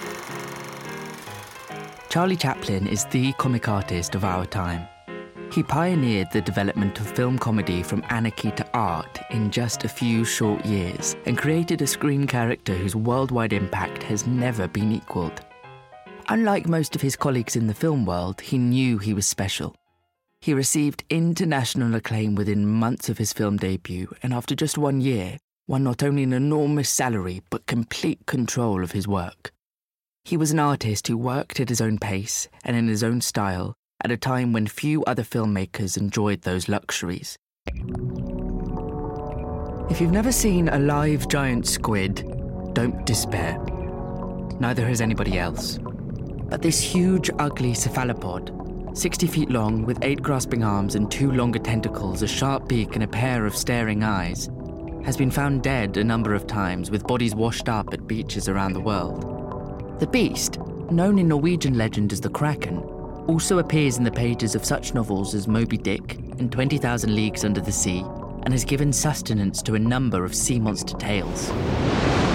Charlie Chaplin is the comic artist of our time. He pioneered the development of film comedy from anarchy to art in just a few short years and created a screen character whose worldwide impact has never been equalled. Unlike most of his colleagues in the film world, he knew he was special. He received international acclaim within months of his film debut, and after just 1 year, won not only an enormous salary but complete control of his work. He was an artist who worked at his own pace and in his own style at a time when few other filmmakers enjoyed those luxuries. If you've never seen a live giant squid, don't despair. Neither has anybody else. But this huge, ugly cephalopod, 60 feet long with 8 grasping arms and 2 longer tentacles, a sharp beak and a pair of staring eyes, has been found dead a number of times with bodies washed up at beaches around the world. The beast, known in Norwegian legend as the Kraken, also appears in the pages of such novels as Moby Dick and 20,000 Leagues Under the Sea, and has given sustenance to a number of sea monster tales.